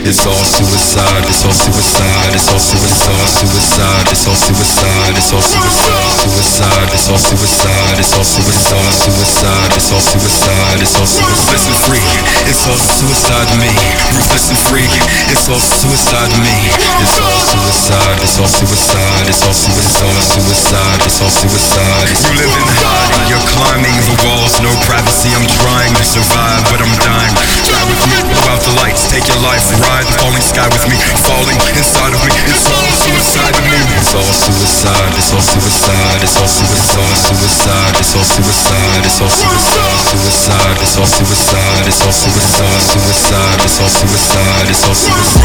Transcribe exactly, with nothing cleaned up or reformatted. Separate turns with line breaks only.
It's all suicide, it's all suicide, it's all suicide, suicide, it's all suicide, it's all suicide, suicide, it's all suicide, it's all suicide, suicide, it's all suicide, it's all ruthless and free. It's all suicide to me. Ruthless and free. It's all suicide to me. It's all suicide, it's all suicide, it's all suicide, suicide, it's all suicide. You live in hiding, you're climbing the walls, no privacy. I'm trying to survive, but I'm dying. Try with me, blow out the lights, take your life, ride the falling sky with me, falling inside of me. It's all suicide to me. It's all suicide, it's all suicide, it's all suicide, suicide, it's all suicide, it's all suicide, suicide, it's all suicide, it's all suicide, suicide, it's all suicide, it's all suicide.